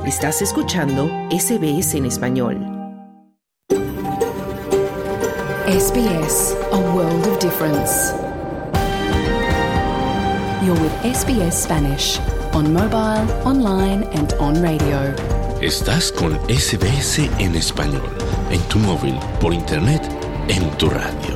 Estás escuchando SBS en español. SBS, a world of difference. You're with SBS Spanish, on mobile, online and on radio. Estás con SBS en español, en tu móvil, por internet, en tu radio.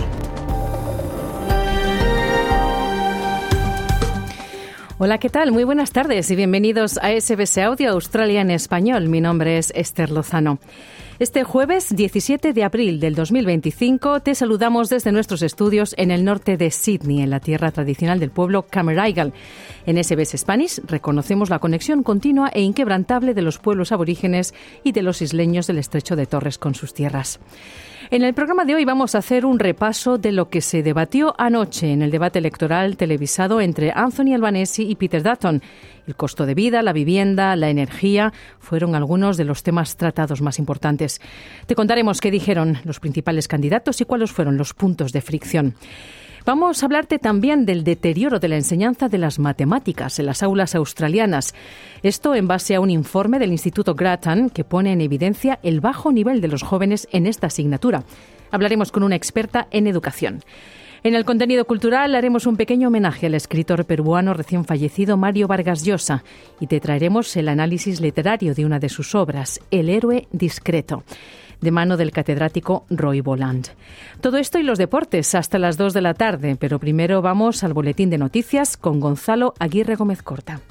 Hola, ¿qué tal? Muy buenas tardes y bienvenidos a SBS Audio Australia en español. Mi nombre es Esther Lozano. Este jueves 17 de abril del 2025 te saludamos desde nuestros estudios en el norte de Sydney, en la tierra tradicional del pueblo Cammeraygal. En SBS Spanish reconocemos la conexión continua e inquebrantable de los pueblos aborígenes y de los isleños del Estrecho de Torres con sus tierras. En el programa de hoy vamos a hacer un repaso de lo que se debatió anoche en el debate electoral televisado entre Anthony Albanese y Peter Dutton. El costo de vida, la vivienda, la energía fueron algunos de los temas tratados más importantes. Te contaremos qué dijeron los principales candidatos y cuáles fueron los puntos de fricción. Vamos a hablarte también del deterioro de la enseñanza de las matemáticas en las aulas australianas. Esto en base a un informe del Instituto Grattan que pone en evidencia el bajo nivel de los jóvenes en esta asignatura. Hablaremos con una experta en educación. En el contenido cultural haremos un pequeño homenaje al escritor peruano recién fallecido Mario Vargas Llosa y te traeremos el análisis literario de una de sus obras, El héroe discreto, de mano del catedrático Roy Boland. Todo esto y los deportes hasta las 2 de la tarde, pero primero vamos al boletín de noticias con Gonzalo Aguirre Gómez Corta.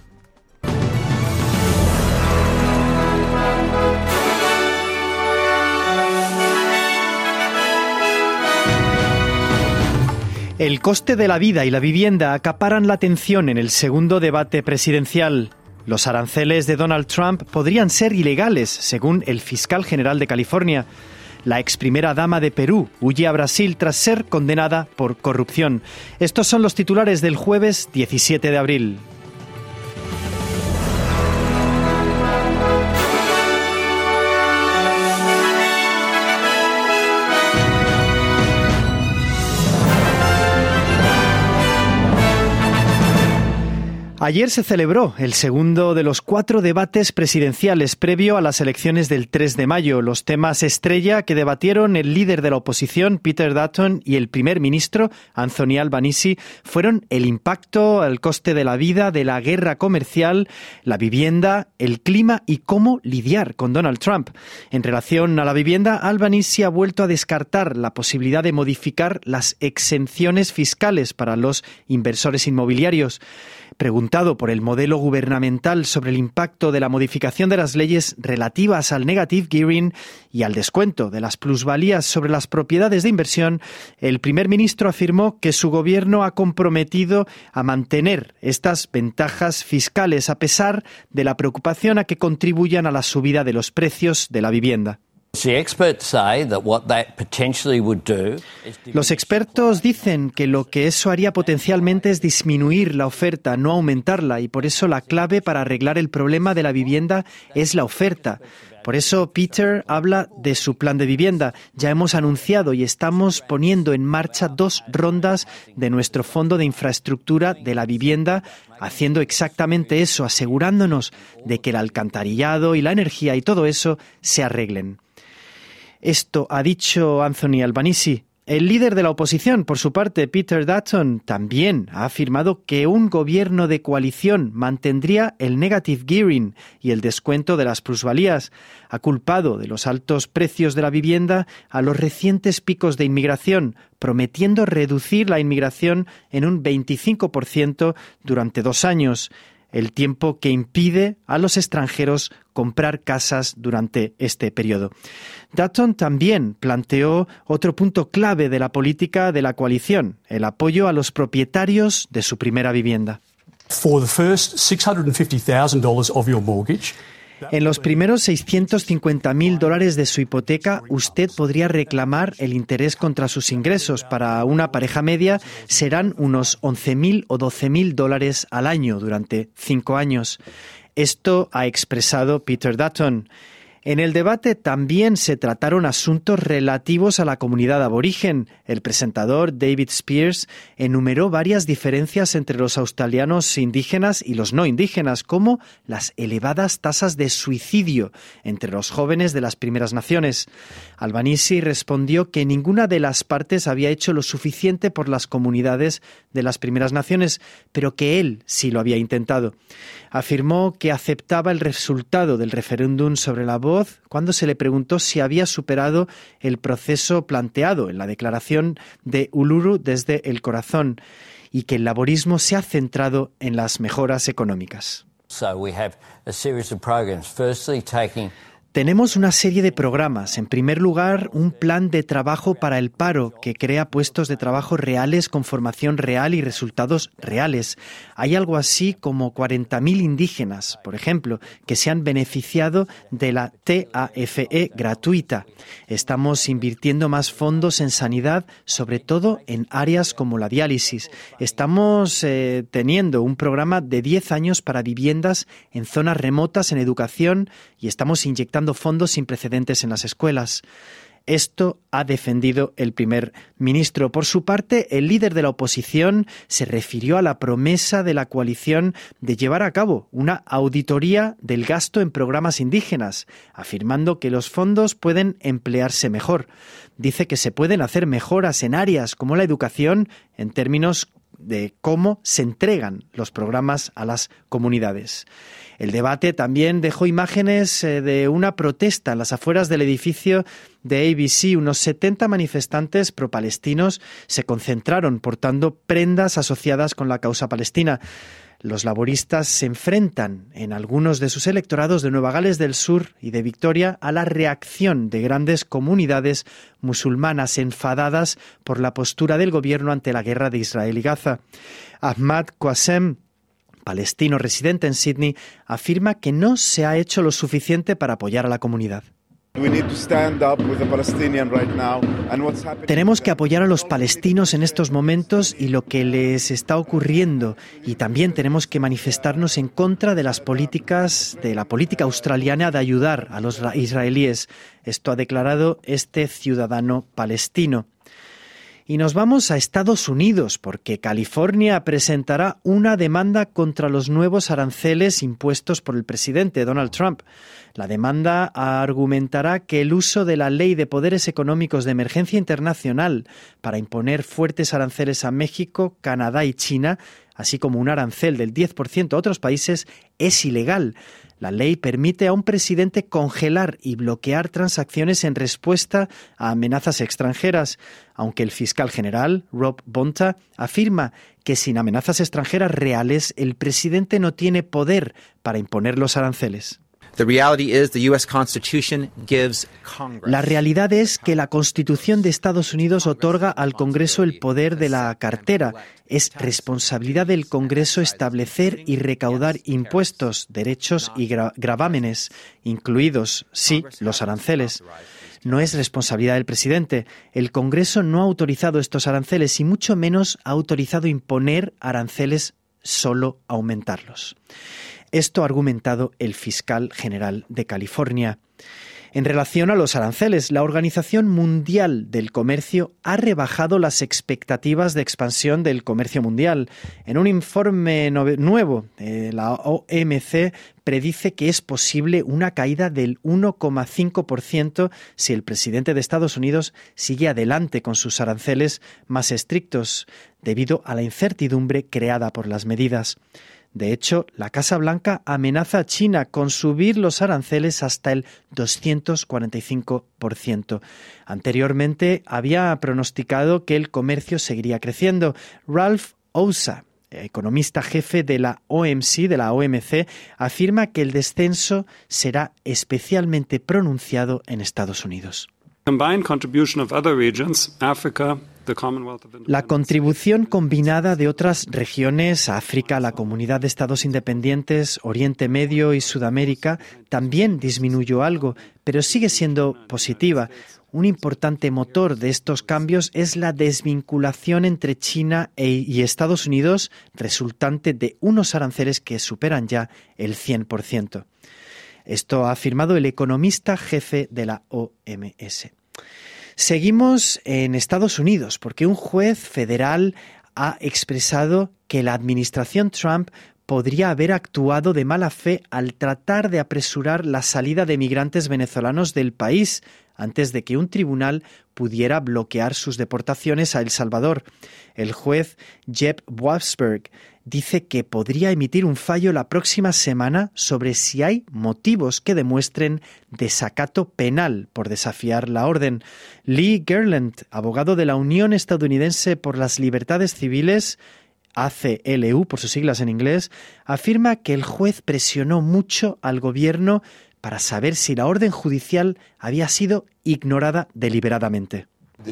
El coste de la vida y la vivienda acaparan la atención en el segundo debate presidencial. Los aranceles de Donald Trump podrían ser ilegales, según el fiscal general de California. La ex primera dama de Perú huye a Brasil tras ser condenada por corrupción. Estos son los titulares del jueves 17 de abril. Ayer se celebró el segundo de los 4 debates presidenciales previo a las elecciones del 3 de mayo. Los temas estrella que debatieron el líder de la oposición, Peter Dutton, y el primer ministro, Anthony Albanese, fueron el impacto, el coste de la vida, de la guerra comercial, la vivienda, el clima y cómo lidiar con Donald Trump. En relación a la vivienda, Albanese ha vuelto a descartar la posibilidad de modificar las exenciones fiscales para los inversores inmobiliarios. Preguntado por el modelo gubernamental sobre el impacto de la modificación de las leyes relativas al negative gearing y al descuento de las plusvalías sobre las propiedades de inversión, el primer ministro afirmó que su gobierno ha comprometido a mantener estas ventajas fiscales a pesar de la preocupación a que contribuyan a la subida de los precios de la vivienda. Los expertos dicen que lo que eso haría potencialmente es disminuir la oferta, no aumentarla, y por eso la clave para arreglar el problema de la vivienda es la oferta. Por eso Peter habla de su plan de vivienda. Ya hemos anunciado y estamos poniendo en marcha 2 rondas de nuestro fondo de infraestructura de la vivienda, haciendo exactamente eso, asegurándonos de que el alcantarillado y la energía y todo eso se arreglen. Esto ha dicho Anthony Albanese. El líder de la oposición, por su parte, Peter Dutton, también ha afirmado que un gobierno de coalición mantendría el negative gearing y el descuento de las plusvalías. Ha culpado de los altos precios de la vivienda a los recientes picos de inmigración, prometiendo reducir la inmigración en un 25% durante 2 años. El tiempo que impide a los extranjeros comprar casas durante este periodo. Dutton también planteó otro punto clave de la política de la coalición, el apoyo a los propietarios de su primera vivienda. For the first $650,000 of your mortgage, En los primeros $650,000 de su hipoteca, usted podría reclamar el interés contra sus ingresos. Para una pareja media serán unos $11,000 o $12,000 al año durante 5 años. Esto ha expresado Peter Dutton. En el debate también se trataron asuntos relativos a la comunidad aborigen. El presentador David Spears enumeró varias diferencias entre los australianos indígenas y los no indígenas, como las elevadas tasas de suicidio entre los jóvenes de las primeras naciones. Albanese respondió que ninguna de las partes había hecho lo suficiente por las comunidades de las primeras naciones, pero que él sí lo había intentado. Afirmó que aceptaba el resultado del referéndum sobre la voz cuando se le preguntó si había superado el proceso planteado en la declaración de Uluru desde el corazón y que el laborismo se ha centrado en las mejoras económicas. Tenemos una serie de programas. En primer lugar, un plan de trabajo para el paro que crea puestos de trabajo reales con formación real y resultados reales. Hay algo así como 40.000 indígenas, por ejemplo, que se han beneficiado de la TAFE gratuita. Estamos invirtiendo más fondos en sanidad, sobre todo en áreas como la diálisis. Estamos teniendo un programa de 10 años para viviendas en zonas remotas, en educación, y estamos inyectando fondos sin precedentes en las escuelas. Esto ha defendido el primer ministro. Por su parte, el líder de la oposición se refirió a la promesa de la coalición de llevar a cabo una auditoría del gasto en programas indígenas, afirmando que los fondos pueden emplearse mejor. Dice que se pueden hacer mejoras en áreas como la educación en términos de cómo se entregan los programas a las comunidades. El debate también dejó imágenes de una protesta en las afueras del edificio de ABC. Unos 70 manifestantes pro-palestinos se concentraron portando prendas asociadas con la causa palestina. Los laboristas se enfrentan en algunos de sus electorados de Nueva Gales del Sur y de Victoria a la reacción de grandes comunidades musulmanas enfadadas por la postura del gobierno ante la guerra de Israel y Gaza. Ahmad Qassem, palestino residente en Sydney, afirma que no se ha hecho lo suficiente para apoyar a la comunidad. Tenemos que apoyar a los palestinos en estos momentos y lo que les está ocurriendo, y también tenemos que manifestarnos en contra de las políticas, de la política australiana de ayudar a los israelíes. Esto ha declarado este ciudadano palestino. Y nos vamos a Estados Unidos, porque California presentará una demanda contra los nuevos aranceles impuestos por el presidente Donald Trump. La demanda argumentará que el uso de la Ley de Poderes Económicos de Emergencia Internacional para imponer fuertes aranceles a México, Canadá y China, así como un arancel del 10% a otros países, es ilegal. La ley permite a un presidente congelar y bloquear transacciones en respuesta a amenazas extranjeras, aunque el fiscal general, Rob Bonta, afirma que sin amenazas extranjeras reales el presidente no tiene poder para imponer los aranceles. La realidad es que la Constitución de Estados Unidos otorga al Congreso el poder de la cartera. Es responsabilidad del Congreso establecer y recaudar impuestos, derechos y gravámenes, incluidos, sí, los aranceles. No es responsabilidad del presidente. El Congreso no ha autorizado estos aranceles y mucho menos ha autorizado imponer aranceles, solo aumentarlos. Esto ha argumentado el fiscal general de California. En relación a los aranceles, la Organización Mundial del Comercio ha rebajado las expectativas de expansión del comercio mundial. En un informe nuevo, la OMC predice que es posible una caída del 1,5% si el presidente de Estados Unidos sigue adelante con sus aranceles más estrictos, debido a la incertidumbre creada por las medidas. De hecho, la Casa Blanca amenaza a China con subir los aranceles hasta el 245%. Anteriormente había pronosticado que el comercio seguiría creciendo. Ralph Ouza, economista jefe de la OMC, afirma que el descenso será especialmente pronunciado en Estados Unidos. La contribución combinada de otras regiones, África, la Comunidad de Estados Independientes, Oriente Medio y Sudamérica, también disminuyó algo, pero sigue siendo positiva. Un importante motor de estos cambios es la desvinculación entre China y Estados Unidos, resultante de unos aranceles que superan ya el 100%. Esto ha afirmado el economista jefe de la OMS. Seguimos en Estados Unidos porque un juez federal ha expresado que la administración Trump podría haber actuado de mala fe al tratar de apresurar la salida de migrantes venezolanos del país antes de que un tribunal pudiera bloquear sus deportaciones a El Salvador. El juez Jeb Washburn dice que podría emitir un fallo la próxima semana sobre si hay motivos que demuestren desacato penal por desafiar la orden. Lee Garland, abogado de la Unión Estadounidense por las Libertades Civiles, ACLU por sus siglas en inglés, afirma que el juez presionó mucho al gobierno para saber si la orden judicial había sido ignorada deliberadamente.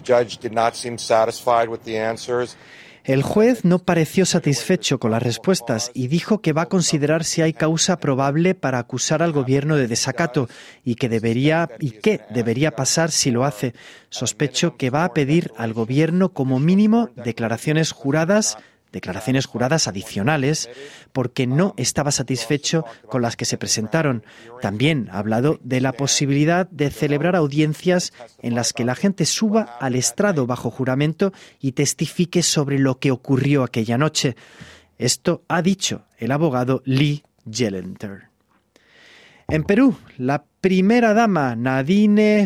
El juez no pareció satisfecho con las respuestas y dijo que va a considerar si hay causa probable para acusar al gobierno de desacato y qué debería pasar si lo hace. Sospecho que va a pedir al gobierno como mínimo declaraciones juradas adicionales, porque no estaba satisfecho con las que se presentaron. También ha hablado de la posibilidad de celebrar audiencias en las que la gente suba al estrado bajo juramento y testifique sobre lo que ocurrió aquella noche. Esto ha dicho el abogado Lee Gelenter. En Perú, la primera dama Nadine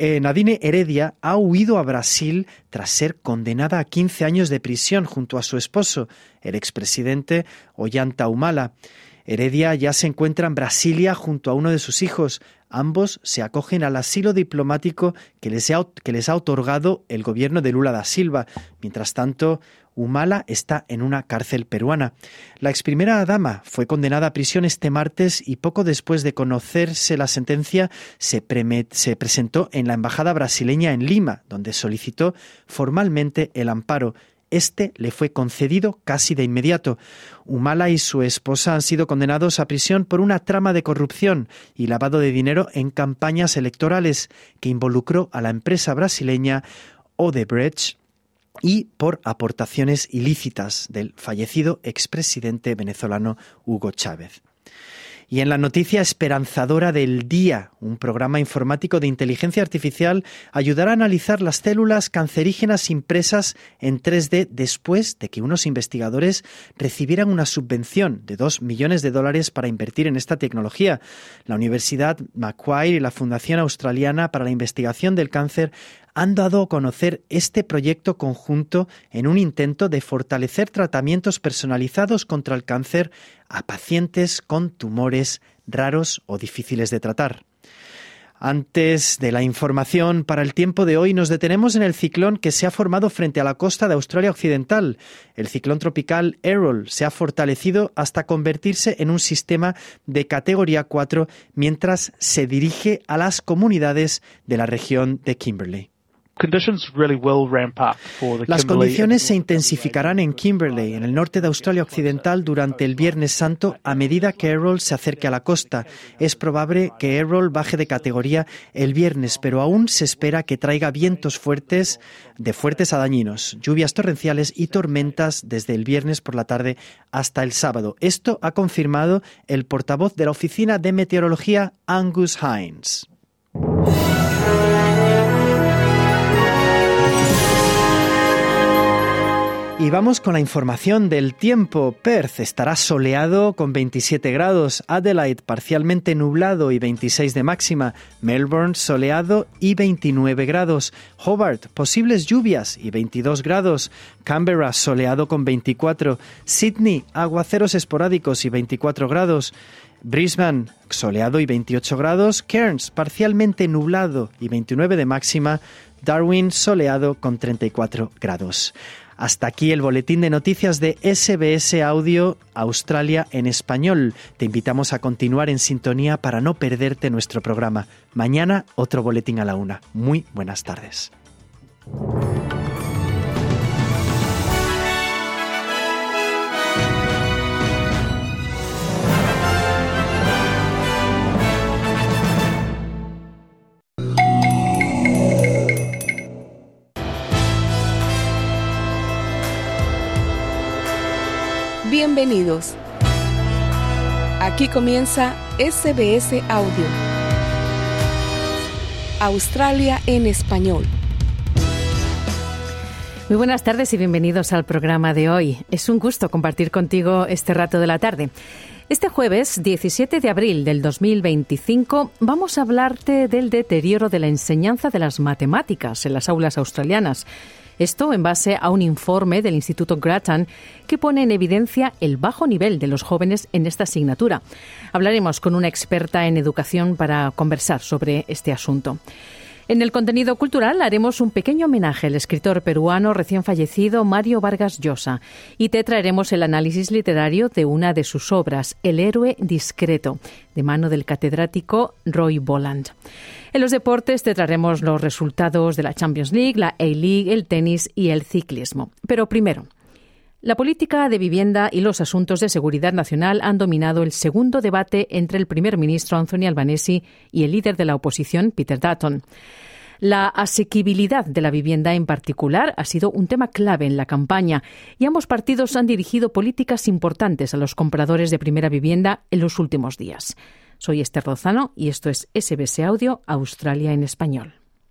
Heredia ha huido a Brasil tras ser condenada a 15 años de prisión junto a su esposo, el expresidente Ollanta Humala. Heredia ya se encuentra en Brasilia junto a uno de sus hijos. Ambos se acogen al asilo diplomático que les ha otorgado el gobierno de Lula da Silva. Mientras tanto, Humala está en una cárcel peruana. La exprimera dama fue condenada a prisión este martes y poco después de conocerse la sentencia se presentó en la embajada brasileña en Lima, donde solicitó formalmente el amparo. Este le fue concedido casi de inmediato. Humala y su esposa han sido condenados a prisión por una trama de corrupción y lavado de dinero en campañas electorales que involucró a la empresa brasileña Odebrecht y por aportaciones ilícitas del fallecido expresidente venezolano Hugo Chávez. Y en la noticia esperanzadora del día, un programa informático de inteligencia artificial ayudará a analizar las células cancerígenas impresas en 3D después de que unos investigadores recibieran una subvención de $2 millones para invertir en esta tecnología. La Universidad Macquarie y la Fundación Australiana para la Investigación del Cáncer han dado a conocer este proyecto conjunto en un intento de fortalecer tratamientos personalizados contra el cáncer a pacientes con tumores raros o difíciles de tratar. Antes de la información para el tiempo de hoy, nos detenemos en el ciclón que se ha formado frente a la costa de Australia Occidental. El ciclón tropical Errol se ha fortalecido hasta convertirse en un sistema de categoría 4 mientras se dirige a las comunidades de la región de Kimberley. Las condiciones se intensificarán en Kimberley, en el norte de Australia Occidental, durante el Viernes Santo a medida que Errol se acerque a la costa. Es probable que Errol baje de categoría el viernes, pero aún se espera que traiga vientos fuertes a dañinos, lluvias torrenciales y tormentas desde el viernes por la tarde hasta el sábado. Esto ha confirmado el portavoz de la Oficina de Meteorología, Angus Hines. Y vamos con la información del tiempo. Perth estará soleado con 27 grados, Adelaide parcialmente nublado y 26 de máxima, Melbourne soleado y 29 grados, Hobart posibles lluvias y 22 grados, Canberra soleado con 24, Sydney aguaceros esporádicos y 24 grados, Brisbane soleado y 28 grados, Cairns parcialmente nublado y 29 de máxima, Darwin soleado con 34 grados. Hasta aquí el boletín de noticias de SBS Audio Australia en español. Te invitamos a continuar en sintonía para no perderte nuestro programa. Mañana otro boletín a la 1. Muy buenas tardes. Bienvenidos. Aquí comienza SBS Audio. Australia en español. Muy buenas tardes y bienvenidos al programa de hoy. Es un gusto compartir contigo este rato de la tarde. Este jueves, 17 de abril del 2025, vamos a hablarte del deterioro de la enseñanza de las matemáticas en las aulas australianas. Esto en base a un informe del Instituto Grattan que pone en evidencia el bajo nivel de los jóvenes en esta asignatura. Hablaremos con una experta en educación para conversar sobre este asunto. En el contenido cultural haremos un pequeño homenaje al escritor peruano recién fallecido Mario Vargas Llosa y te traeremos el análisis literario de una de sus obras, El héroe discreto, de mano del catedrático Roy Bolland. En los deportes te traeremos los resultados de la Champions League, la A-League, el tenis y el ciclismo. Pero primero, la política de vivienda y los asuntos de seguridad nacional han dominado el segundo debate entre el primer ministro Anthony Albanese y el líder de la oposición, Peter Dutton. La asequibilidad de la vivienda en particular ha sido un tema clave en la campaña y ambos partidos han dirigido políticas importantes a los compradores de primera vivienda en los últimos días. Soy Esther Lozano y esto es SBS Audio Australia en español.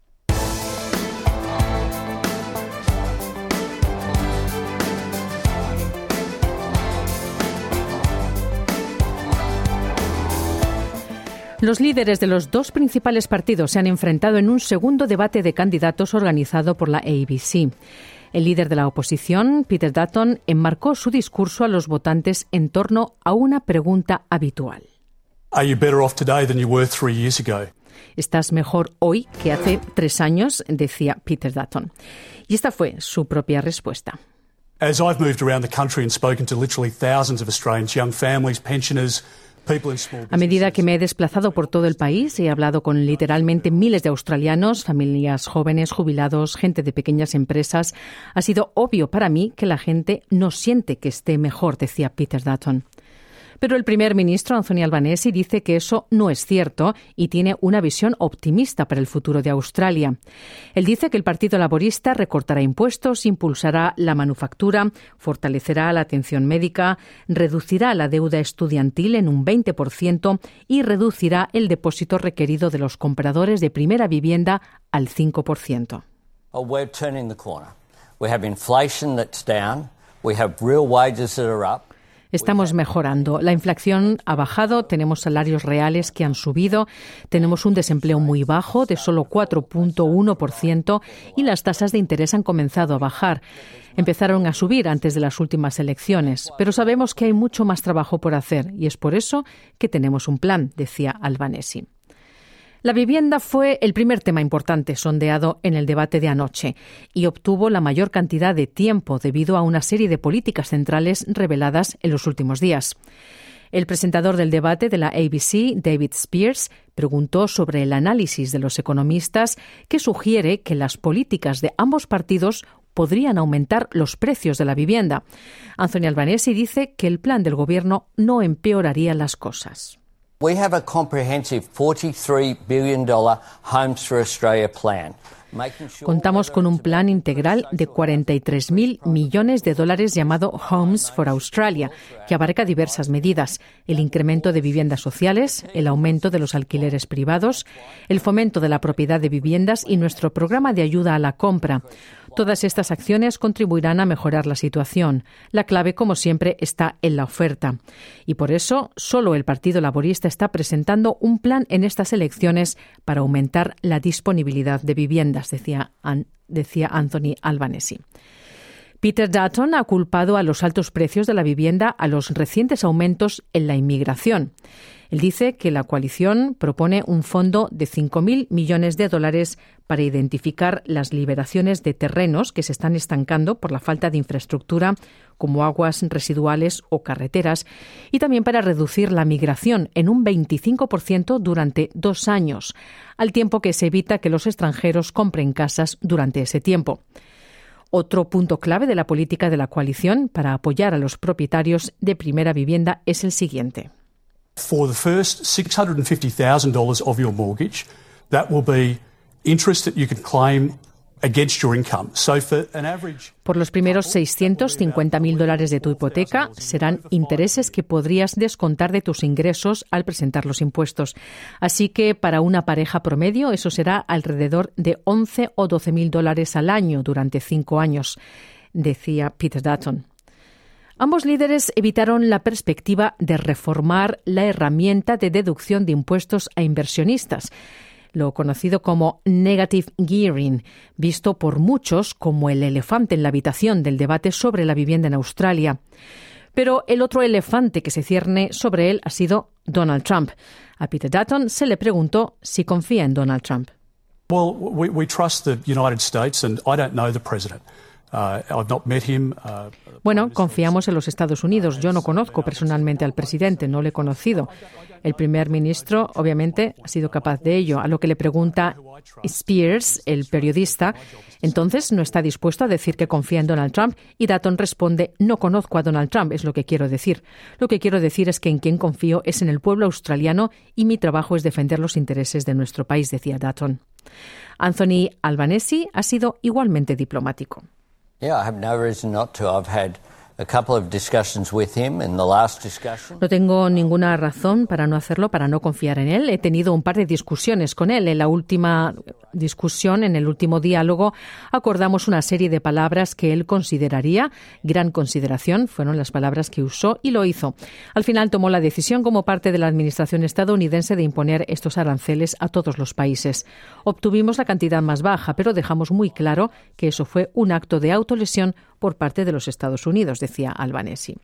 Los líderes de los dos principales partidos se han enfrentado en un segundo debate de candidatos organizado por la ABC. El líder de la oposición, Peter Dutton, enmarcó su discurso a los votantes en torno a una pregunta habitual. Are you better off today than you were 3 years ago? ¿Estás mejor hoy que hace 3 años?, decía Peter Dutton. Y esta fue su propia respuesta. As I've moved around the country and spoken to literally thousands of Australians, young families, pensioners, a medida que me he desplazado por todo el país, he hablado con literalmente miles de australianos, familias jóvenes, jubilados, gente de pequeñas empresas. Ha sido obvio para mí que la gente no siente que esté mejor, decía Peter Dutton. Pero el primer ministro, Anthony Albanese, dice que eso no es cierto y tiene una visión optimista para el futuro de Australia. Él dice que el Partido Laborista recortará impuestos, impulsará la manufactura, fortalecerá la atención médica, reducirá la deuda estudiantil en un 20% y reducirá el depósito requerido de los compradores de primera vivienda al 5%. We're turning the corner. We have inflation that's down. We have real wages that are up. Estamos mejorando. La inflación ha bajado, tenemos salarios reales que han subido, tenemos un desempleo muy bajo de solo 4.1% y las tasas de interés han comenzado a bajar. Empezaron a subir antes de las últimas elecciones, pero sabemos que hay mucho más trabajo por hacer y es por eso que tenemos un plan, decía Albanese. La vivienda fue el primer tema importante sondeado en el debate de anoche y obtuvo la mayor cantidad de tiempo debido a una serie de políticas centrales reveladas en los últimos días. El presentador del debate de la ABC, David Spears, preguntó sobre el análisis de los economistas que sugiere que las políticas de ambos partidos podrían aumentar los precios de la vivienda. Anthony Albanese dice que el plan del gobierno no empeoraría las cosas. We have a comprehensive $43 billion Homes for Australia plan. Contamos con un plan integral de $43.000 millones llamado Homes for Australia, que abarca diversas medidas: el incremento de viviendas sociales, el aumento de los alquileres privados, el fomento de la propiedad de viviendas y nuestro programa de ayuda a la compra. Todas estas acciones contribuirán a mejorar la situación. La clave, como siempre, está en la oferta. Y por eso, solo el Partido Laborista está presentando un plan en estas elecciones para aumentar la disponibilidad de viviendas, decía Anthony Albanese. Peter Dutton ha culpado a los altos precios de la vivienda a los recientes aumentos en la inmigración. Él dice que la coalición propone un fondo de $5.000 millones para identificar las liberaciones de terrenos que se están estancando por la falta de infraestructura, como aguas residuales o carreteras, y también para reducir la migración en un 25% durante 2 años, al tiempo que se evita que los extranjeros compren casas durante ese tiempo. Otro punto clave de la política de la coalición para apoyar a los propietarios de primera vivienda es el siguiente. For the first $650,000 of your mortgage, that will be interest that you can claim against your income. So for an average... Por los primeros $650,000 de tu hipoteca serán intereses que podrías descontar de tus ingresos al presentar los impuestos. Así que para una pareja promedio eso será alrededor de $11,000 o $12,000 al año durante 5 años, decía Peter Dutton. Ambos líderes evitaron la perspectiva de reformar la herramienta de deducción de impuestos a inversionistas, lo conocido como negative gearing, visto por muchos como el elefante en la habitación del debate sobre la vivienda en Australia. Pero el otro elefante que se cierne sobre él ha sido Donald Trump. A Peter Dutton se le preguntó si confía en Donald Trump. Well, we trust the United States, and I don't know the president. I've not met him. Bueno, confiamos en los Estados Unidos. Yo no conozco personalmente al presidente, no le he conocido. El primer ministro, obviamente, ha sido capaz de ello. A lo que le pregunta Spears, el periodista, entonces no está dispuesto a decir que confía en Donald Trump, y Dutton responde: no conozco a Donald Trump, es lo que quiero decir. Lo que quiero decir es que en quien confío es en el pueblo australiano y mi trabajo es defender los intereses de nuestro país, decía Dutton. Anthony Albanese ha sido igualmente diplomático. Yeah, I have no reason not to. I've had a couple of discussions with him in the last discussion. No tengo ninguna razón para no hacerlo, para no confiar en él. He tenido un par de discusiones con él. En la última discusión, en el último diálogo, acordamos una serie de palabras que él consideraría gran consideración. Fueron las palabras que usó y lo hizo. Al final tomó la decisión como parte de la administración estadounidense de imponer estos aranceles a todos los países. Obtuvimos la cantidad más baja, pero dejamos muy claro que eso fue un acto de autolesión por parte de los Estados Unidos, decía Albanese.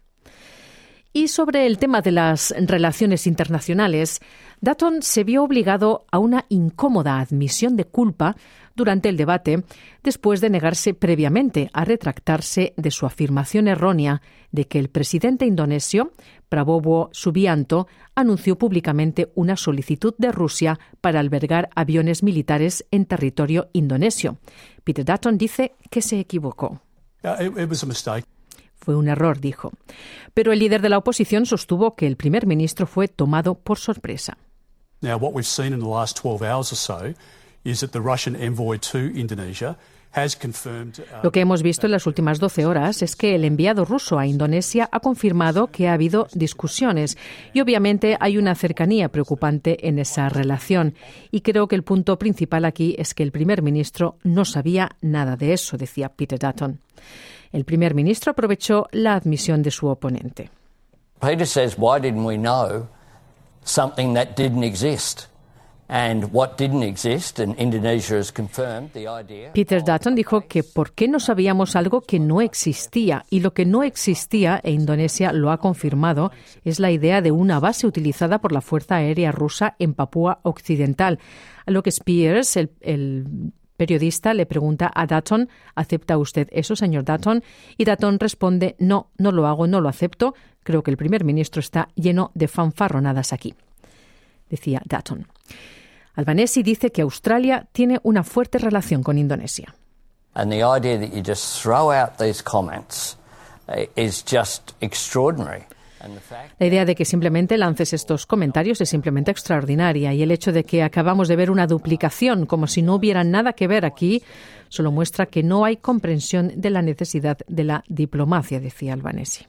Y sobre el tema de las relaciones internacionales, Dutton se vio obligado a una incómoda admisión de culpa durante el debate, después de negarse previamente a retractarse de su afirmación errónea de que el presidente indonesio, Prabowo Subianto, anunció públicamente una solicitud de Rusia para albergar aviones militares en territorio indonesio. Peter Dutton dice que se equivocó. It was a mistake. Fue un error, dijo. Pero el líder de la oposición sostuvo que el primer ministro fue tomado por sorpresa. Now, what we've seen in the last 12 hours or so is that the Russian envoy to Indonesia has confirmed. Lo que hemos visto en las últimas 12 horas es que el enviado ruso a Indonesia ha confirmado que ha habido discusiones y obviamente hay una cercanía preocupante en esa relación. Y creo que el punto principal aquí es que el primer ministro no sabía nada de eso, decía Peter Dutton. El primer ministro aprovechó la admisión de su oponente. Peter says, why didn't we know something that didn't exist? And what didn't exist, and Indonesia has confirmed the idea. Peter Dutton dijo que ¿por qué no sabíamos algo que no existía? Y lo que no existía, e Indonesia lo ha confirmado, es la idea de una base utilizada por la Fuerza Aérea Rusa en Papúa Occidental. A lo que Spears, el periodista, le pregunta a Dutton: ¿acepta usted eso, señor Dutton? Y Dutton responde: no lo hago, no lo acepto. Creo que el primer ministro está lleno de fanfarronadas aquí, decía Dutton. Albanese dice que Australia tiene una fuerte relación con Indonesia. And the idea that you just throw out these comments is just extraordinary. La idea de que simplemente lances estos comentarios es simplemente extraordinaria, y el hecho de que acabamos de ver una duplicación como si no hubiera nada que ver aquí solo muestra que no hay comprensión de la necesidad de la diplomacia, decía Albanese.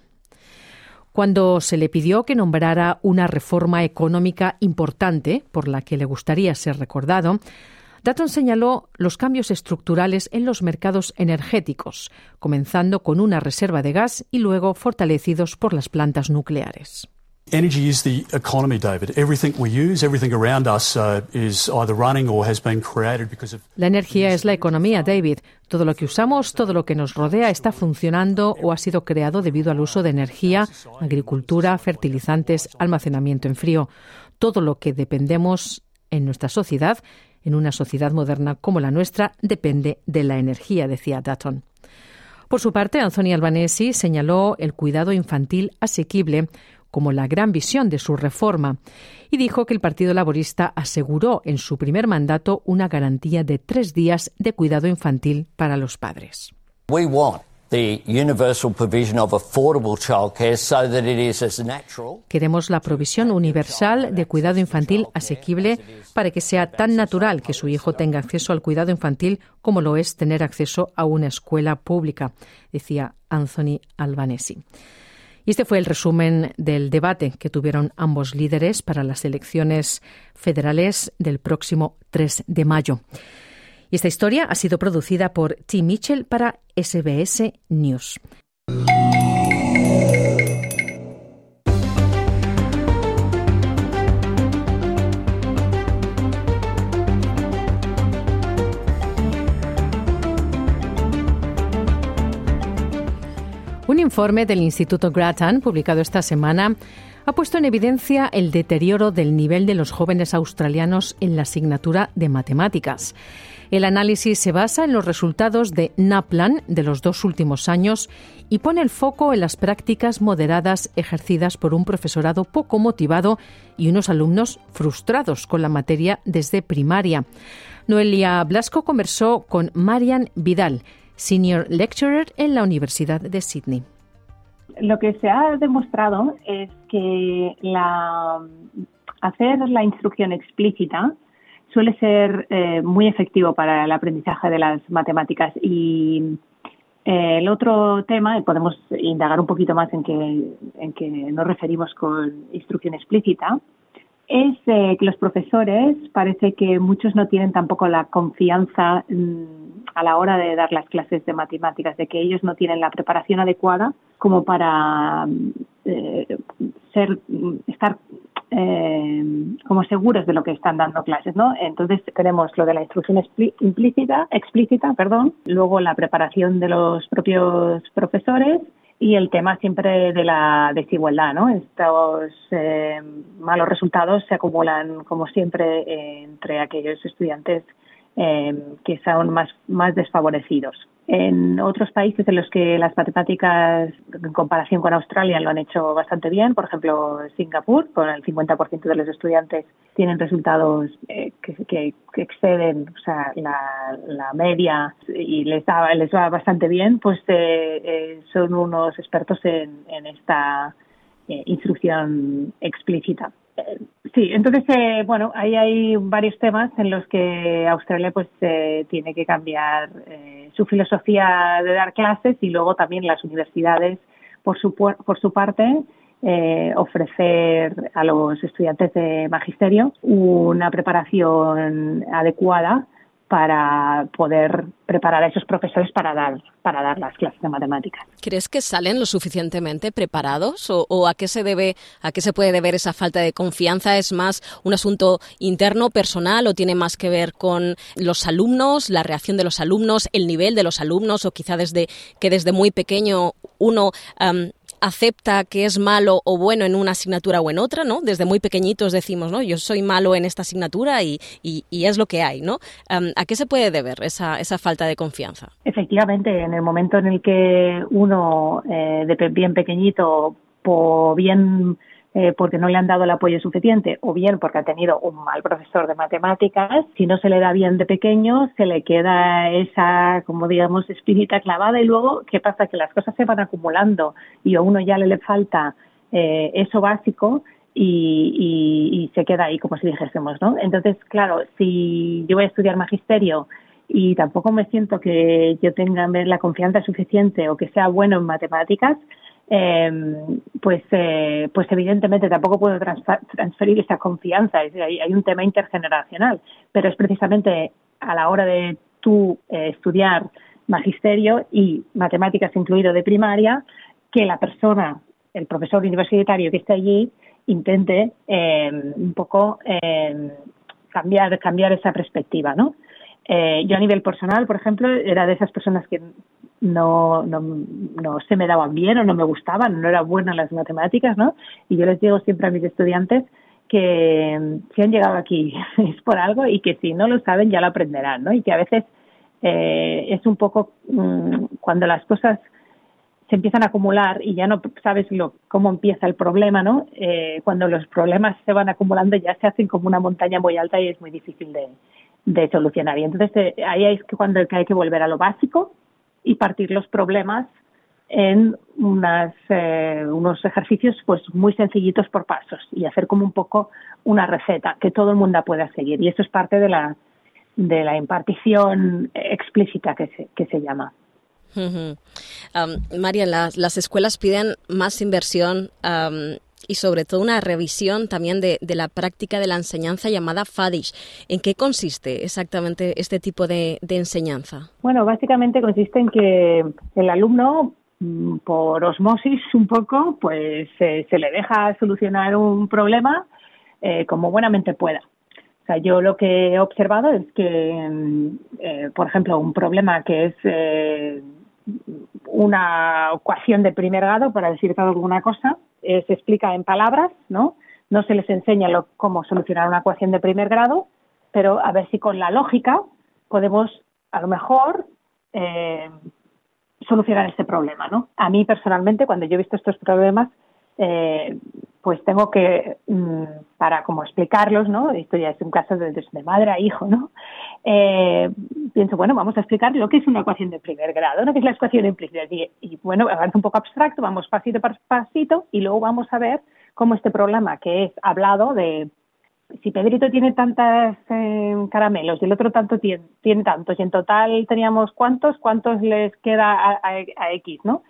Cuando se le pidió que nombrara una reforma económica importante por la que le gustaría ser recordado, Dutton señaló los cambios estructurales en los mercados energéticos, comenzando con una reserva de gas y luego fortalecidos por las plantas nucleares. Energy is the economy, David. Everything we use, everything around us is either running or has been created because of... La energía es la economía, David. Todo lo que usamos, todo lo que nos rodea está funcionando o ha sido creado debido al uso de energía, agricultura, fertilizantes, almacenamiento en frío. Todo lo que dependemos en nuestra sociedad, en una sociedad moderna como la nuestra, depende de la energía, decía Dutton. Por su parte, Anthony Albanese señaló el cuidado infantil asequible como la gran visión de su reforma y dijo que el Partido Laborista aseguró en su primer mandato una garantía de 3 días de cuidado infantil para los padres. We want the universal provision of affordable childcare so that it is as natural. Queremos la provisión universal de cuidado infantil asequible para que sea tan natural que su hijo tenga acceso al cuidado infantil como lo es tener acceso a una escuela pública, decía Anthony Albanese. Y este fue el resumen del debate que tuvieron ambos líderes para las elecciones federales del próximo 3 de mayo. Y esta historia ha sido producida por T. Mitchell para SBS News. Un informe del Instituto Grattan, publicado esta semana, ha puesto en evidencia el deterioro del nivel de los jóvenes australianos en la asignatura de matemáticas. El análisis se basa en los resultados de NAPLAN de los 2 últimos años y pone el foco en las prácticas moderadas ejercidas por un profesorado poco motivado y unos alumnos frustrados con la materia desde primaria. Noelia Blasco conversó con Marian Vidal, Senior Lecturer en la Universidad de Sydney. Lo que se ha demostrado es que hacer la instrucción explícita suele ser muy efectivo para el aprendizaje de las matemáticas. Y el otro tema, y podemos indagar un poquito más en que nos referimos con instrucción explícita, es que los profesores parece que muchos no tienen tampoco la confianza a la hora de dar las clases de matemáticas, de que ellos no tienen la preparación adecuada como para estar como seguros de lo que están dando clases, ¿no? Entonces tenemos lo de la instrucción explícita, luego la preparación de los propios profesores y el tema siempre de la desigualdad, ¿no? Estos malos resultados se acumulan, como siempre, entre aquellos estudiantes que son más desfavorecidos. En otros países en los que las matemáticas, en comparación con Australia, lo han hecho bastante bien, por ejemplo, Singapur, con el 50% de los estudiantes tienen resultados que exceden, o sea, la media y les va bastante bien, pues son unos expertos en esta instrucción explícita. Sí, entonces, ahí hay varios temas en los que Australia pues tiene que cambiar su filosofía de dar clases y luego también las universidades, por su parte, ofrecer a los estudiantes de magisterio una preparación adecuada para poder preparar a esos profesores para dar las clases de matemáticas. ¿Crees que salen lo suficientemente preparados o a qué se puede deber esa falta de confianza? ¿Es más un asunto interno, personal, o tiene más que ver con los alumnos, la reacción de los alumnos, el nivel de los alumnos, o quizá desde muy pequeño uno acepta que es malo o bueno en una asignatura o en otra, ¿no? Desde muy pequeñitos decimos, ¿no? Yo soy malo en esta asignatura y es lo que hay, ¿no? ¿A qué se puede deber esa falta de confianza? Efectivamente, en el momento en el que uno, de bien pequeñito, porque no le han dado el apoyo suficiente o bien porque ha tenido un mal profesor de matemáticas, si no se le da bien de pequeño, se le queda esa, como digamos, espinita clavada y luego, ¿qué pasa? Que las cosas se van acumulando y a uno ya le falta eso básico y se queda ahí, como si dijésemos, ¿no? Entonces, claro, si yo voy a estudiar magisterio y tampoco me siento que yo tenga la confianza suficiente o que sea bueno en matemáticas, pues evidentemente tampoco puedo transferir esa confianza. Hay un tema intergeneracional, pero es precisamente a la hora de tú estudiar magisterio y matemáticas incluido de primaria, que la persona, el profesor universitario que esté allí, intente un poco cambiar esa perspectiva, ¿no? Yo a nivel personal, por ejemplo, era de esas personas que no se me daban bien o no me gustaban, no era buena en las matemáticas, ¿no? Y yo les digo siempre a mis estudiantes que si han llegado aquí es por algo y que si no lo saben ya lo aprenderán, ¿no? Y que a veces es un poco cuando las cosas se empiezan a acumular y ya no sabes cómo empieza el problema, ¿no? Cuando los problemas se van acumulando ya se hacen como una montaña muy alta y es muy difícil de solucionar. Y entonces ahí es cuando hay que volver a lo básico y partir los problemas en unos ejercicios pues muy sencillitos por pasos y hacer como un poco una receta que todo el mundo pueda seguir. Y eso es parte de la impartición explícita que se llama. María, las escuelas piden más inversión y sobre todo una revisión también de la práctica de la enseñanza llamada FADISH. ¿En qué consiste exactamente este tipo de enseñanza? Bueno, básicamente consiste en que el alumno, por osmosis un poco, pues se le deja solucionar un problema como buenamente pueda. O sea, yo lo que he observado es que, por ejemplo, un problema que es una ecuación de primer grado, para decir alguna cosa, se explica en palabras, ¿no? No se les enseña cómo solucionar una ecuación de primer grado, pero a ver si con la lógica podemos, a lo mejor, solucionar este problema, ¿no? A mí, personalmente, cuando yo he visto estos problemas, pues tengo que, para como explicarlos, ¿no? Esto ya es un caso de madre a hijo, ¿no? Pienso, bueno, vamos a explicar lo que es una ecuación de primer grado, ¿no? Que es la ecuación implícita. Y bueno, parece un poco abstracto, vamos pasito por pasito y luego vamos a ver cómo este problema que es hablado de si Pedrito tiene tantos caramelos y el otro tanto tiene tantos y en total teníamos cuántos les queda a X, ¿no?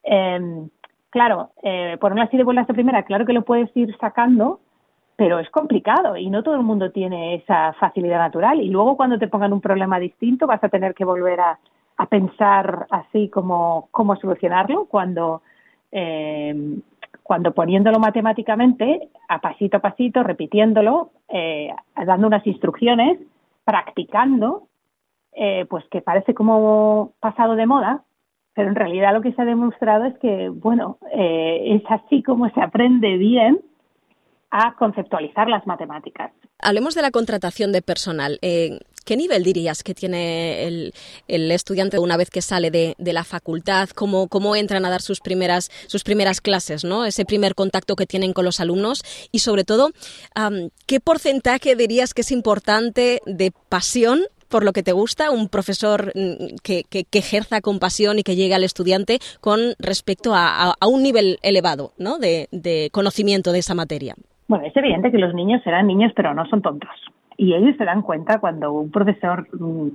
Claro, ponerlo así de vueltas de primera, claro que lo puedes ir sacando, pero es complicado y no todo el mundo tiene esa facilidad natural. Y luego cuando te pongan un problema distinto vas a tener que volver a pensar así como cómo solucionarlo cuando poniéndolo matemáticamente, a pasito, repitiéndolo, dando unas instrucciones, practicando, pues que parece como pasado de moda, pero en realidad lo que se ha demostrado es que, bueno, es así como se aprende bien a conceptualizar las matemáticas. Hablemos de la contratación de personal. ¿Qué nivel dirías que tiene el estudiante una vez que sale de la facultad? ¿Cómo entran a dar sus primeras clases, ¿no? Ese primer contacto que tienen con los alumnos y, sobre todo, ¿qué porcentaje dirías que es importante de pasión por lo que te gusta, un profesor que ejerza con pasión y que llegue al estudiante con respecto a un nivel elevado, ¿no? de conocimiento de esa materia? Bueno, es evidente que los niños serán niños, pero no son tontos. Y ellos se dan cuenta cuando un profesor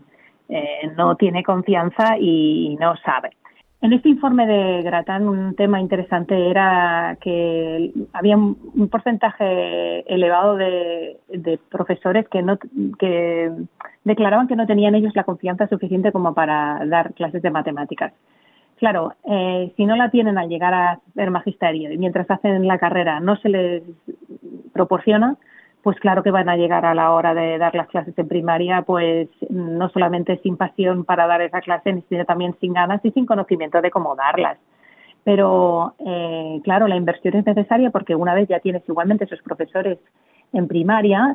no tiene confianza y no sabe. En este informe de Grattan, un tema interesante era que había un porcentaje elevado de profesores que declaraban que no tenían ellos la confianza suficiente como para dar clases de matemáticas. Claro, si no la tienen al llegar a hacer magisterio y mientras hacen la carrera no se les proporciona, pues claro que van a llegar a la hora de dar las clases en primaria, pues no solamente sin pasión para dar esa clase, sino también sin ganas y sin conocimiento de cómo darlas. Pero, claro, la inversión es necesaria porque una vez ya tienes igualmente esos profesores en primaria,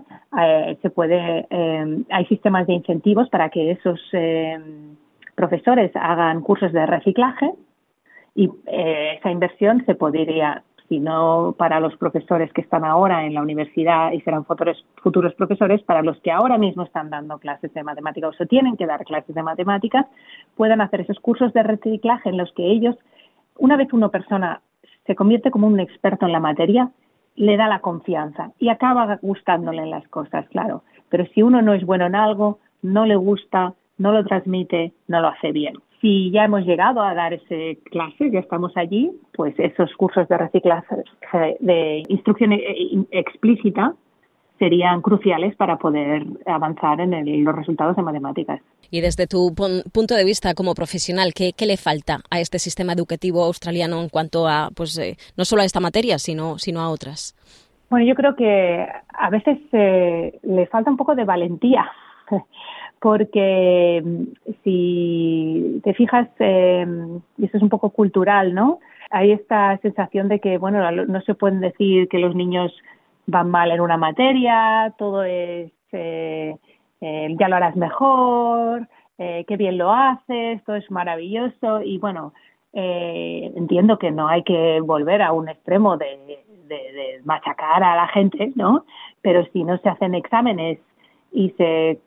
hay sistemas de incentivos para que esos profesores hagan cursos de reciclaje y esa inversión se podría, si no para los profesores que están ahora en la universidad y serán futuros profesores, para los que ahora mismo están dando clases de matemáticas o tienen que dar clases de matemáticas, puedan hacer esos cursos de reciclaje en los que ellos, una vez una persona se convierte como un experto en la materia, le da la confianza y acaba gustándole las cosas, claro. Pero si uno no es bueno en algo, no le gusta, no lo transmite, no lo hace bien. Si ya hemos llegado a dar ese clase, ya estamos allí, pues esos cursos de reciclaje, de instrucción explícita, serían cruciales para poder avanzar en los resultados de matemáticas. Y desde tu punto de vista como profesional, ¿qué le falta a este sistema educativo australiano en cuanto a, pues, no solo a esta materia, sino a otras? Bueno, yo creo que a veces le falta un poco de valentía. Porque si te fijas, y eso es un poco cultural, ¿no? Hay esta sensación de que, bueno, no se pueden decir que los niños van mal en una materia, todo es, ya lo harás mejor, qué bien lo haces, todo es maravilloso. Y bueno, entiendo que no hay que volver a un extremo de machacar a la gente, ¿no? Pero si no se hacen exámenes y se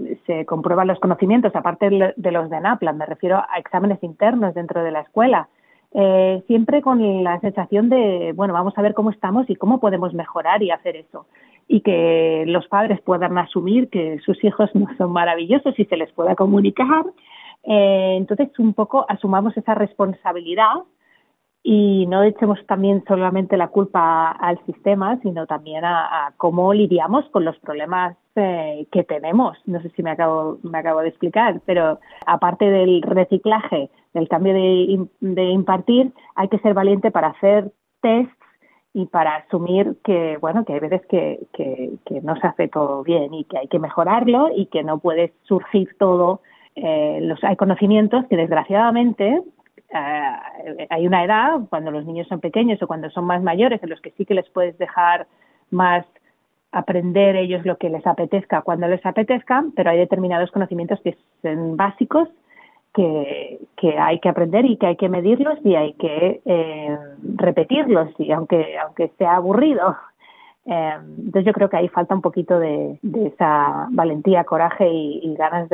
comprueban los conocimientos, aparte de los de NAPLAN, me refiero a exámenes internos dentro de la escuela, siempre con la sensación de, bueno, vamos a ver cómo estamos y cómo podemos mejorar y hacer eso. Y que los padres puedan asumir que sus hijos no son maravillosos y se les pueda comunicar. Entonces, un poco asumamos esa responsabilidad y no echemos también solamente la culpa al sistema, sino también a cómo lidiamos con los problemas que tenemos. No sé si me acabo de explicar, pero aparte del reciclaje, del cambio de impartir, hay que ser valiente para hacer tests y para asumir que, bueno, que hay veces que no se hace todo bien y que hay que mejorarlo y que no puede surgir todo. Hay conocimientos que, desgraciadamente, hay una edad, cuando los niños son pequeños o cuando son más mayores, en los que sí que les puedes dejar más aprender ellos lo que les apetezca cuando les apetezca, pero hay determinados conocimientos que son básicos que hay que aprender y que hay que medirlos y hay que repetirlos, y aunque sea aburrido. Entonces yo creo que ahí falta un poquito de esa valentía, coraje y ganas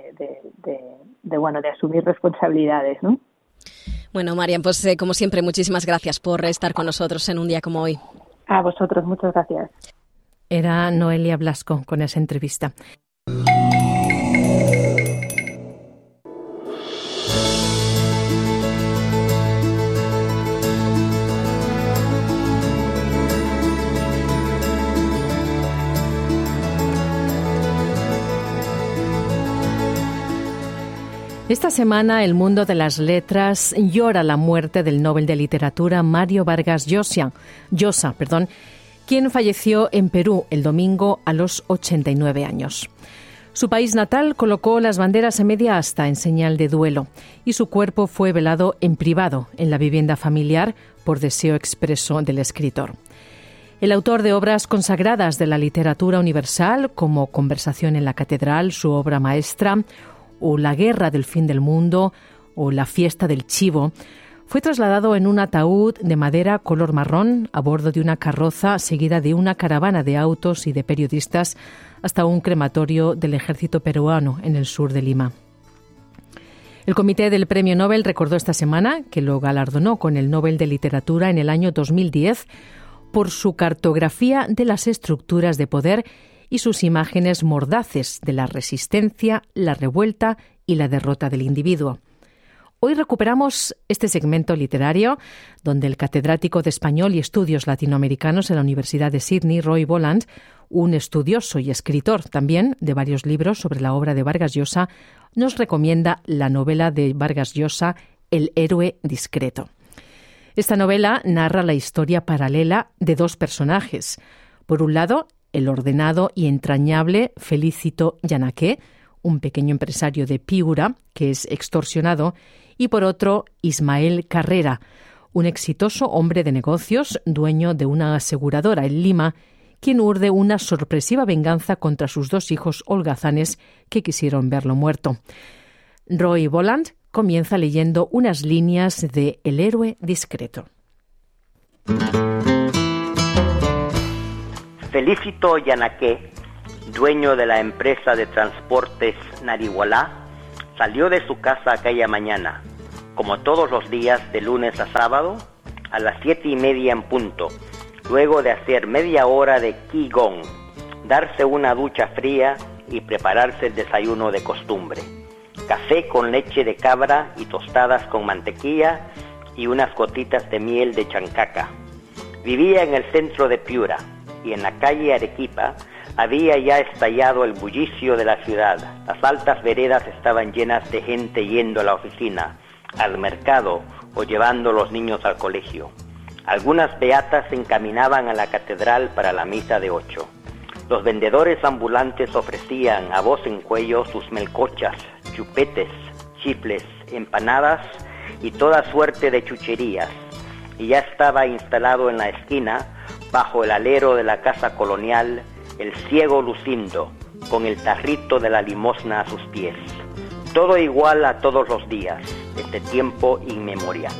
de asumir responsabilidades, ¿no? Bueno, Marian, pues como siempre, muchísimas gracias por estar con nosotros en un día como hoy. A vosotros, muchas gracias. Era Noelia Blasco con esa entrevista. Esta semana el mundo de las letras llora la muerte del Nobel de Literatura Mario Vargas Llosa, quien falleció en Perú el domingo a los 89 años. Su país natal colocó las banderas en media asta en señal de duelo y su cuerpo fue velado en privado en la vivienda familiar por deseo expreso del escritor. El autor de obras consagradas de la literatura universal como Conversación en la Catedral, su obra maestra, o La Guerra del Fin del Mundo, o La Fiesta del Chivo, fue trasladado en un ataúd de madera color marrón a bordo de una carroza seguida de una caravana de autos y de periodistas hasta un crematorio del ejército peruano en el sur de Lima. El Comité del Premio Nobel recordó esta semana que lo galardonó con el Nobel de Literatura en el año 2010 por su cartografía de las estructuras de poder y sus imágenes mordaces de la resistencia, la revuelta y la derrota del individuo. Hoy recuperamos este segmento literario donde el catedrático de Español y Estudios Latinoamericanos en la Universidad de Sydney, Roy Bolland, un estudioso y escritor también de varios libros sobre la obra de Vargas Llosa, nos recomienda la novela de Vargas Llosa, El héroe discreto. Esta novela narra la historia paralela de dos personajes. Por un lado, el ordenado y entrañable Felicito Yanaqué, un pequeño empresario de Piura que es extorsionado, y por otro, Ismael Carrera, un exitoso hombre de negocios, dueño de una aseguradora en Lima, quien urde una sorpresiva venganza contra sus dos hijos holgazanes que quisieron verlo muerto. Roy Bolland comienza leyendo unas líneas de El héroe discreto. Felicito Yanaqué, dueño de la empresa de transportes Narihualá, salió de su casa aquella mañana, como todos los días de lunes a sábado, a las 7:30 en punto, luego de hacer media hora de Qigong, darse una ducha fría y prepararse el desayuno de costumbre. Café con leche de cabra y tostadas con mantequilla y unas gotitas de miel de chancaca. Vivía en el centro de Piura, y en la calle Arequipa había ya estallado el bullicio de la ciudad. Las altas veredas estaban llenas de gente yendo a la oficina, al mercado o llevando a los niños al colegio. Algunas beatas se encaminaban a la catedral para la misa de 8. Los vendedores ambulantes ofrecían a voz en cuello sus melcochas, chupetes, chifles, empanadas y toda suerte de chucherías. Y ya estaba instalado en la esquina, bajo el alero de la casa colonial, el ciego Lucindo, con el tarrito de la limosna a sus pies. Todo igual a todos los días, desde tiempo inmemorial.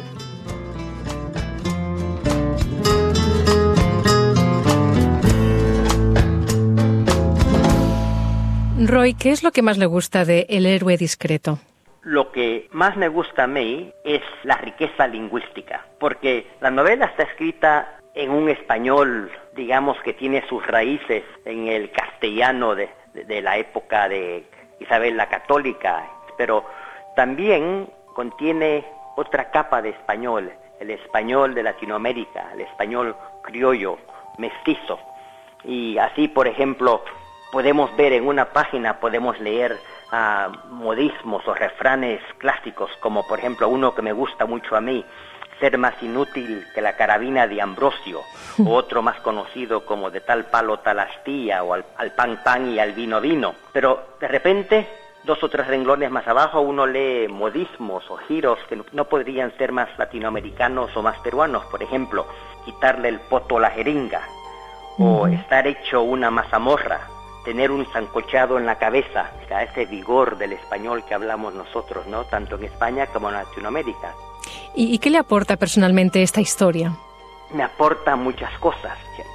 Roy, ¿qué es lo que más le gusta de El héroe discreto? lo que más me gusta a mí es la riqueza lingüística, porque la novela está escrita en un español, digamos, que tiene sus raíces en el castellano de la época de Isabel la Católica, pero también contiene otra capa de español, el español de Latinoamérica, el español criollo, mestizo. Y así, por ejemplo, podemos ver en una página, podemos leer modismos o refranes clásicos, como por ejemplo uno que me gusta mucho a mí, ser más inútil que la carabina de Ambrosio, o otro más conocido como de tal palo tal astilla, o al pan pan y al vino vino. Pero de repente, 2 o 3 renglones más abajo, uno lee modismos o giros que no podrían ser más latinoamericanos o más peruanos. Por ejemplo, quitarle el poto a la jeringa, o estar hecho una mazamorra, tener un sancochado en la cabeza, a ese vigor del español que hablamos nosotros, ¿no? Tanto en España como en Latinoamérica. ¿Y qué le aporta personalmente esta historia? Me aporta muchas cosas,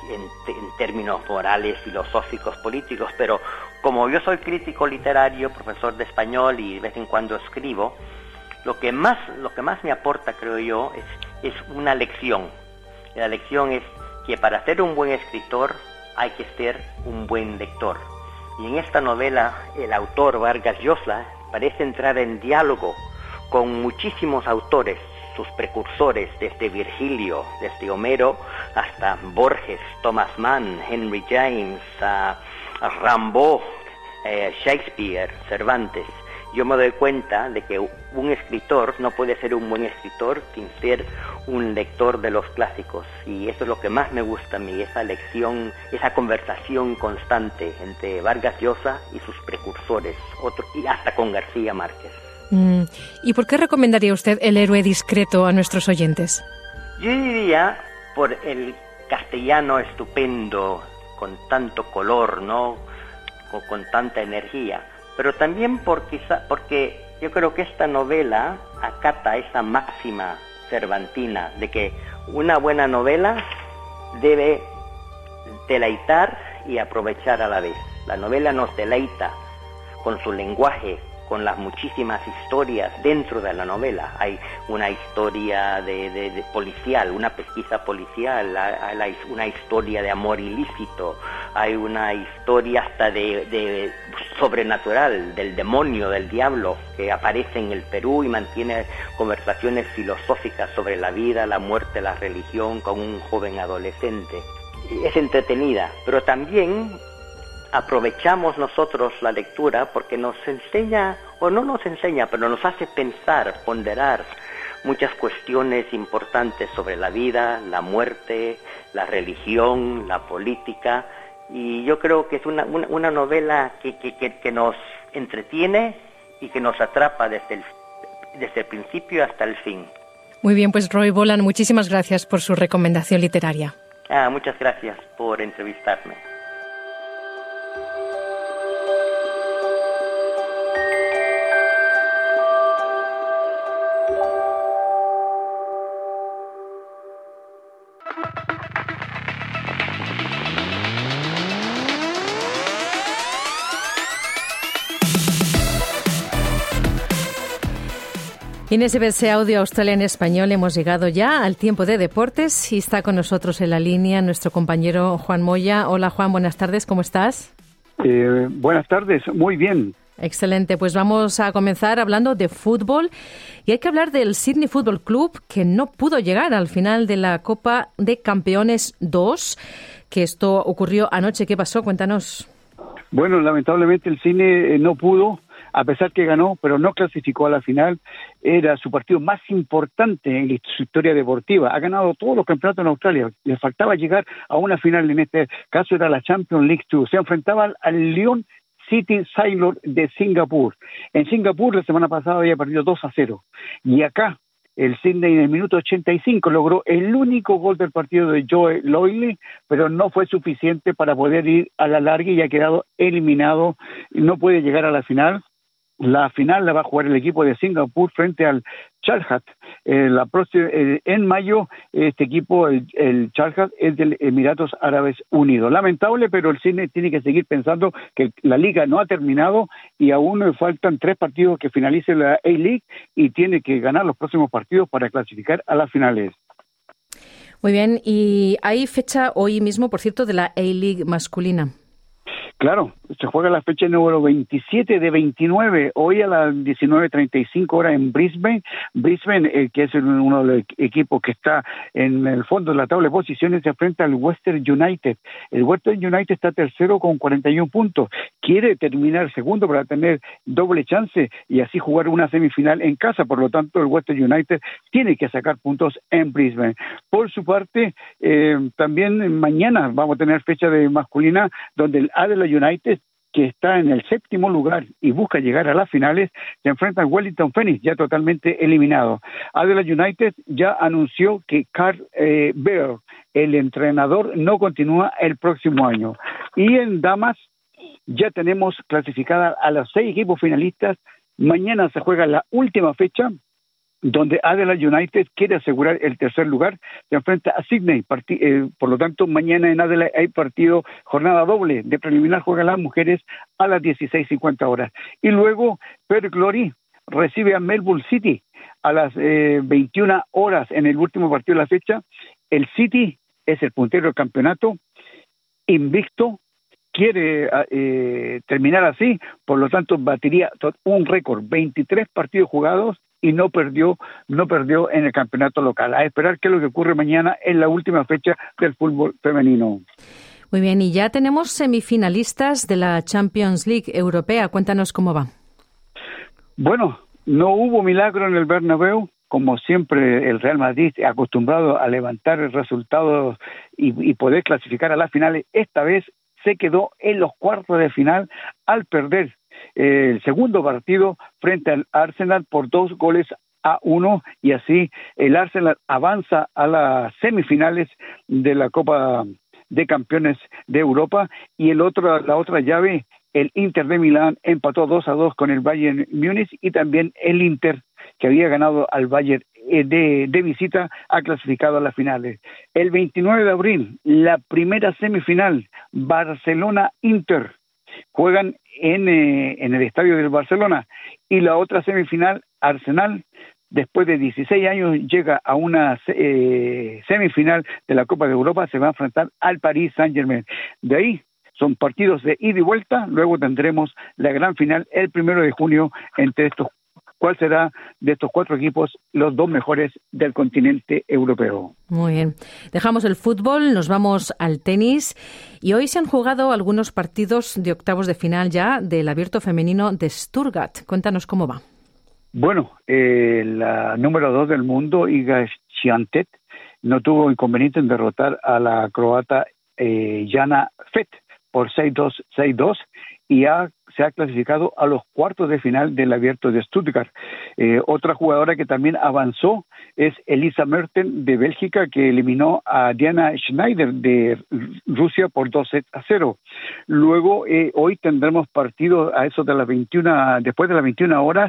en términos morales, filosóficos, políticos, pero como yo soy crítico literario, profesor de español y de vez en cuando escribo, lo que más me aporta, creo yo, es una lección. La lección es que para ser un buen escritor hay que ser un buen lector. Y en esta novela el autor Vargas Llosa parece entrar en diálogo con muchísimos autores, sus precursores, desde Virgilio, desde Homero hasta Borges, Thomas Mann, Henry James, Rimbaud, Shakespeare, Cervantes. Yo me doy cuenta de que un escritor no puede ser un buen escritor sin ser un lector de los clásicos, y eso es lo que más me gusta a mí, esa lección, esa conversación constante entre Vargas Llosa y sus precursores, y hasta con García Márquez. ¿Y por qué recomendaría usted El héroe discreto a nuestros oyentes? Yo diría por el castellano estupendo, con tanto color, ¿no? Con tanta energía, pero también porque yo creo que esta novela acata esa máxima cervantina de que una buena novela debe deleitar y aprovechar a la vez. La novela nos deleita con su lenguaje, con las muchísimas historias dentro de la novela. Hay una historia de policial, una pesquisa policial, hay una historia de amor ilícito, hay una historia hasta de sobrenatural, del demonio, del diablo, que aparece en el Perú y mantiene conversaciones filosóficas sobre la vida, la muerte, la religión con un joven adolescente. Es entretenida, pero también aprovechamos nosotros la lectura porque nos enseña, o no nos enseña, pero nos hace pensar, ponderar muchas cuestiones importantes sobre la vida, la muerte, la religión, la política, y yo creo que es una novela que nos entretiene y que nos atrapa desde el principio hasta el fin. Muy bien, pues Roy Boland, muchísimas gracias por su recomendación literaria. Muchas gracias por entrevistarme. En SBS Audio Australia en Español hemos llegado ya al tiempo de deportes y está con nosotros en la línea nuestro compañero Juan Moya. Hola Juan, buenas tardes, ¿cómo estás? Buenas tardes, muy bien. Excelente, pues vamos a comenzar hablando de fútbol y hay que hablar del Sydney Football Club, que no pudo llegar al final de la Copa de Campeones 2, que esto ocurrió anoche. ¿Qué pasó? Cuéntanos. Bueno, lamentablemente el Sydney no pudo, a pesar que ganó, pero no clasificó a la final. Era su partido más importante en su historia deportiva. Ha ganado todos los campeonatos en Australia. Le faltaba llegar a una final, en este caso era la Champions League 2. Se enfrentaba al Lyon City Sailor de Singapur. En Singapur la semana pasada había perdido 2-0. Y acá el Sydney en el minuto 85 logró el único gol del partido de Joe Loyley, pero no fue suficiente para poder ir a la larga y ha quedado eliminado. No puede llegar a la final. La final la va a jugar el equipo de Singapur frente al Charjat. En mayo, este equipo, el Charjat, es del Emiratos Árabes Unidos. Lamentable, pero el cine tiene que seguir pensando que la liga no ha terminado y aún faltan 3 partidos que finalice la A-League y tiene que ganar los próximos partidos para clasificar a las finales. Muy bien, y hay fecha hoy mismo, por cierto, de la A-League masculina. Claro, se juega la fecha número 27 de 29, hoy a las 19:35 horas en Brisbane. Brisbane, que es uno de los equipos que está en el fondo de la tabla de posiciones, se enfrenta al Western United. El Western United está tercero con 41 puntos. Quiere terminar segundo para tener doble chance y así jugar una semifinal en casa. Por lo tanto, el Western United tiene que sacar puntos en Brisbane. Por su parte, también mañana vamos a tener fecha de masculina donde el Adelaide United, que está en el 7º lugar y busca llegar a las finales, se enfrenta al Wellington Phoenix, ya totalmente eliminado. Adelaide United ya anunció que Carl Bear, el entrenador, no continúa el próximo año. Y en damas ya tenemos clasificadas a los 6 equipos finalistas. Mañana se juega la última fecha, donde Adelaide United quiere asegurar el tercer lugar, se enfrenta a Sydney. Por lo tanto, mañana en Adelaide hay partido, jornada doble. De preliminar juegan las mujeres a las 16:50 horas. Y luego, Perth Glory recibe a Melbourne City a las 21 horas en el último partido de la fecha. El City es el puntero del campeonato, invicto, quiere terminar así, por lo tanto batiría un récord, 23 partidos jugados, y no perdió en el campeonato local. A esperar qué es lo que ocurre mañana en la última fecha del fútbol femenino. Muy bien, y ya tenemos semifinalistas de la Champions League europea. Cuéntanos cómo va. Bueno, no hubo milagro en el Bernabéu. Como siempre, el Real Madrid, acostumbrado a levantar el resultado y poder clasificar a las finales, esta vez se quedó en los cuartos de final al perder el segundo partido frente al Arsenal por 2-1, y así el Arsenal avanza a las semifinales de la Copa de Campeones de Europa. Y la otra llave, el Inter de Milán empató 2-2 con el Bayern Múnich, y también el Inter, que había ganado al Bayern de visita, ha clasificado a las finales. El 29 de abril, la primera semifinal, Barcelona-Inter, juegan en el estadio del Barcelona, y la otra semifinal, Arsenal, después de 16 años llega a una semifinal de la Copa de Europa, se va a enfrentar al Paris Saint-Germain. De ahí son partidos de ida y vuelta, luego tendremos la gran final el 1 de junio entre estos. ¿Cuál será de estos 4 equipos los 2 mejores del continente europeo? Muy bien. Dejamos el fútbol, nos vamos al tenis. Y hoy se han jugado algunos partidos de octavos de final ya del Abierto Femenino de Stuttgart. Cuéntanos cómo va. Bueno, la número 2 del mundo, Iga Świątek, no tuvo inconveniente en derrotar a la croata Jana Fett por 6-2, 6-2, y se ha clasificado a los cuartos de final del Abierto de Stuttgart. Otra jugadora que también avanzó es Elisa Mertens de Bélgica, que eliminó a Diana Schneider de Rusia por 2-0. Luego, hoy tendremos partidos a eso de las 21, después de las 21 horas.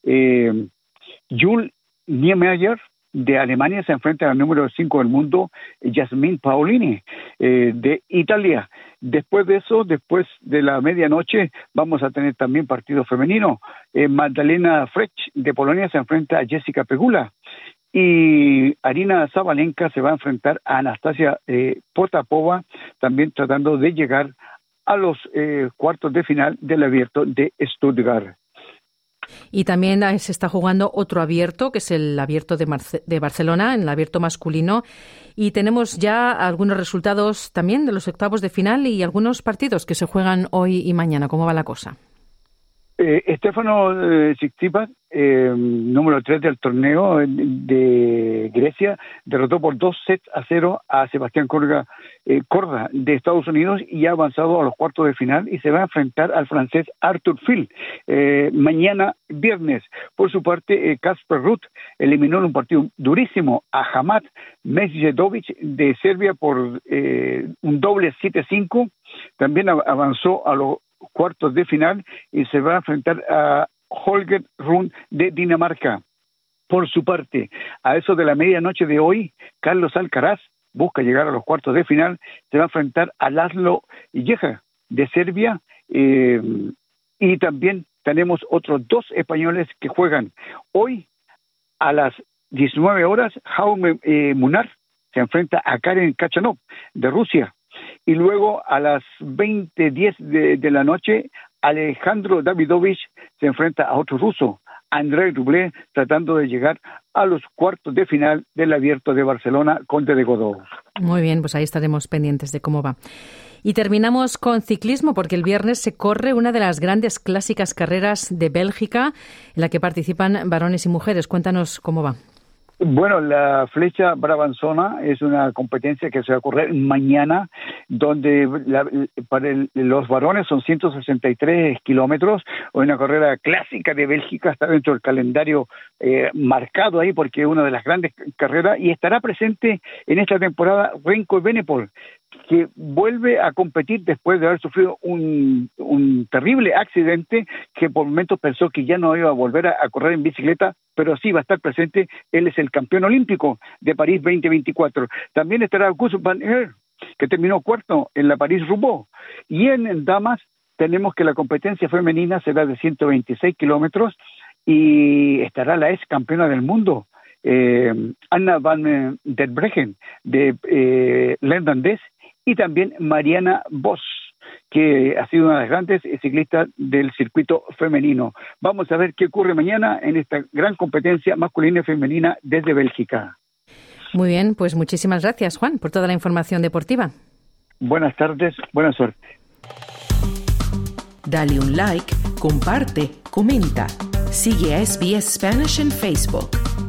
Jules Niemeyer de Alemania se enfrenta al número 5 del mundo, Yasmin Paolini de Italia. Después de eso, después de la medianoche, vamos a tener también partido femenino. Magdalena Frech de Polonia se enfrenta a Jessica Pegula, y Arina Sabalenka se va a enfrentar a Anastasia Potapova, también tratando de llegar a los cuartos de final del Abierto de Stuttgart. Y también se está jugando otro abierto, que es el Abierto de Barcelona, en el abierto masculino. Y tenemos ya algunos resultados también de los octavos de final y algunos partidos que se juegan hoy y mañana. ¿Cómo va la cosa? Estefanos Tsitsipas, número 3 del torneo de Grecia, derrotó por 2-0 a Sebastián Corda de Estados Unidos, y ha avanzado a los cuartos de final y se va a enfrentar al francés Arthur Fil mañana viernes. Por su parte, Kasper Ruud eliminó en un partido durísimo a Hamad Medjedovic de Serbia por un doble 7-5. También avanzó a los cuartos de final y se va a enfrentar a Holger Rune de Dinamarca. Por su parte, a eso de la medianoche de hoy, Carlos Alcaraz busca llegar a los cuartos de final, se va a enfrentar a Laszlo Iljeja de Serbia, y también tenemos otros 2 españoles que juegan hoy a las 19 horas. Jaume Munar se enfrenta a Karen Khachanov de Rusia, y luego a las 20:10 de la noche Alejandro Davidovich se enfrenta a otro ruso, Andrei Rublev, tratando de llegar a los cuartos de final del Abierto de Barcelona, Conde de Godó. Muy bien, pues ahí estaremos pendientes de cómo va. Y terminamos con ciclismo, porque el viernes se corre una de las grandes clásicas carreras de Bélgica, en la que participan varones y mujeres. Cuéntanos cómo va. Bueno, la Flecha Brabanzona es una competencia que se va a correr mañana, donde los varones son 163 kilómetros, una carrera clásica de Bélgica, está dentro del calendario marcado ahí porque es una de las grandes carreras, y estará presente en esta temporada Remco Evenepoel, que vuelve a competir después de haber sufrido un terrible accidente, que por momentos pensó que ya no iba a volver a correr en bicicleta, pero sí va a estar presente. Él es el campeón olímpico de París 2024. También estará Gus Van Aert, que terminó cuarto en la París-Roubaix. Y en damas tenemos que la competencia femenina será de 126 kilómetros, y estará la ex campeona del mundo, Anna van der Breggen de Lendandés, y también Mariana Vos, que ha sido una de las grandes ciclistas del circuito femenino. Vamos a ver qué ocurre mañana en esta gran competencia masculina y femenina desde Bélgica. Muy bien, pues muchísimas gracias, Juan, por toda la información deportiva. Buenas tardes, buena suerte. Dale un like, comparte, comenta. Sigue a SBS Spanish en Facebook.